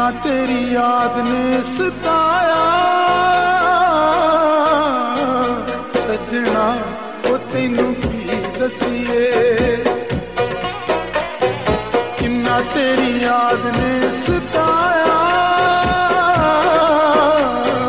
तेरी याद ने सताया सजना ओ तैनू की दसीए।